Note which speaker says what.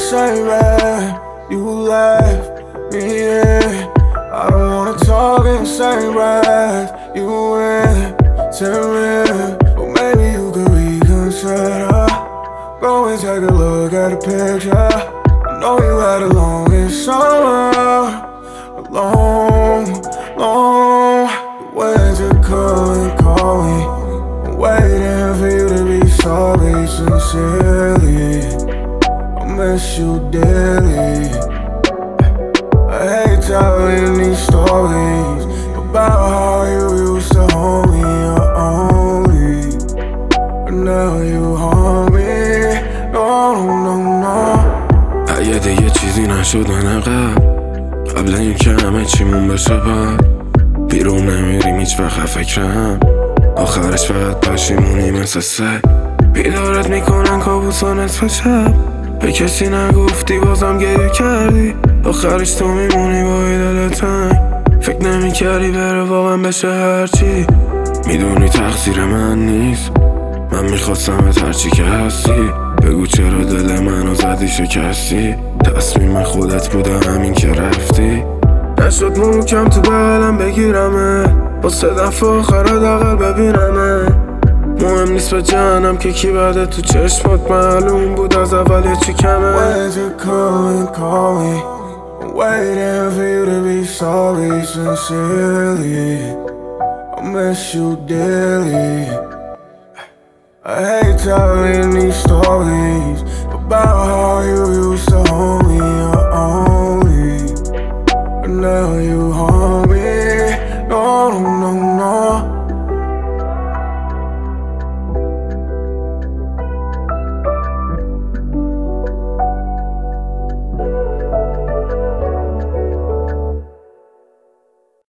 Speaker 1: say right, you left me in. I don't wanna talk and say right, you went to me. But maybe you could reconsider. Go and take a look at the picture. I know you had the longest summer. Long, long, the winter couldn't call me. I'm waiting for you to be sorry sincerely. I miss you dearly. I hate telling these stories about how you used to hold me only, but now you harm me. No, no, no.
Speaker 2: اگه دیگه چیزی نشدن قبل این که همه چیمون بشه بعد بیرون نمیریم هیچ وقت فکرم آخرش فقط پشیمونی مثل سگ بیدارت میکنن کابوسا نصف شب به کسی نگفتی بازم گریه کردی آخرش تو میمونی با دل تنگ فکر نمیکردی بره واقعا بشه هرچی میدونی تقصیر من نیست من میخواستم هرچی که هستی بگو چرا دل منو زدی شکستی تصمیم خودت بوده همین که رفتی نشد محکم تو بغلم بگیرمه با 3 دفعه آخر حداقل ببینمه مهم نیست به جهنم که کی بعده تو چشمات معلوم بود از اول چی کمه
Speaker 1: When's you calling, call me. I'm waiting for you to be sorry sincerely. I miss you dearly. I hate telling these stories about how you used to hold me only, but now you harm